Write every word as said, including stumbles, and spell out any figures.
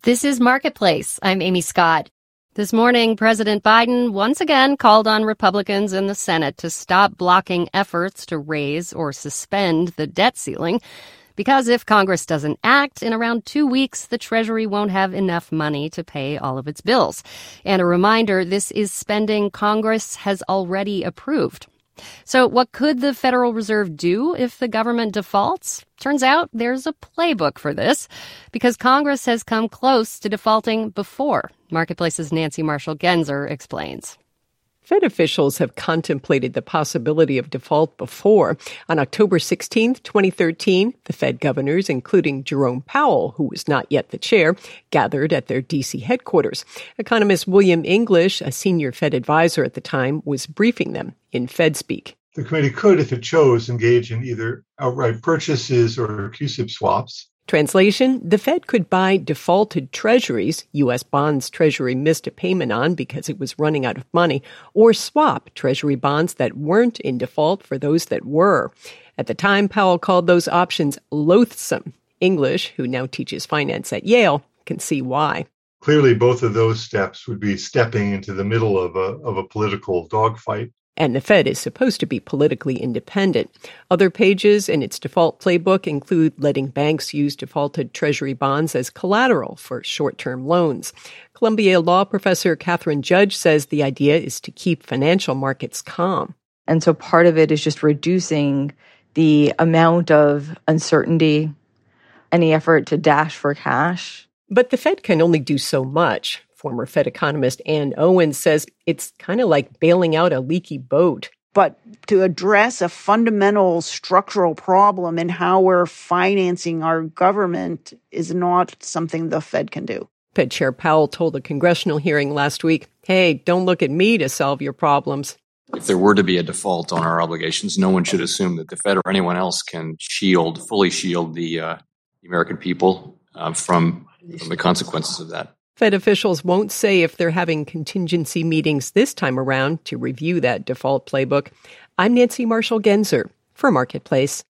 This is Marketplace. I'm Amy Scott. This morning, President Biden once again called on Republicans in the Senate to stop blocking efforts to raise or suspend the debt ceiling, because if Congress doesn't act, in around two weeks, the Treasury won't have enough money to pay all of its bills. And a reminder, this is spending Congress has already approved. So what could the Federal Reserve do if the government defaults? Turns out there's a playbook for this, because Congress has come close to defaulting before. Marketplace's Nancy Marshall-Genzer explains. Fed officials have contemplated the possibility of default before. On October sixteenth, twenty thirteen, the Fed governors, including Jerome Powell, who was not yet the chair, gathered at their D C headquarters. Economist William English, a senior Fed advisor at the time, was briefing them in Fed speak. The committee could, if it chose, engage in either outright purchases or Q S I P swaps. Translation, the Fed could buy defaulted treasuries, U S bonds Treasury missed a payment on because it was running out of money, or swap Treasury bonds that weren't in default for those that were. At the time, Powell called those options loathsome. English, who now teaches finance at Yale, can see why. Clearly, both of those steps would be stepping into the middle of a, of a political dogfight. And the Fed is supposed to be politically independent. Other pages in its default playbook include letting banks use defaulted Treasury bonds as collateral for short-term loans. Columbia law professor Catherine Judge says the idea is to keep financial markets calm. And so part of it is just reducing the amount of uncertainty, any effort to dash for cash. But the Fed can only do so much. Former Fed economist Ann Owen says it's kind of like bailing out a leaky boat. But to address a fundamental structural problem in how we're financing our government is not something the Fed can do. Fed Chair Powell told a congressional hearing last week, hey, don't look at me to solve your problems. If there were to be a default on our obligations, no one should assume that the Fed or anyone else can shield, fully shield the, uh, the American people uh, from, from the consequences of that. Fed officials won't say if they're having contingency meetings this time around to review that default playbook. I'm Nancy Marshall-Genzer for Marketplace.